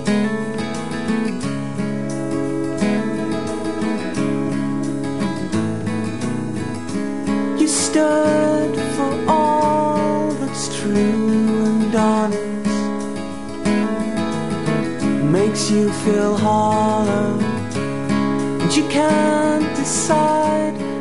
You stood for all that's true and honest, makes you feel hollow, and you can't decide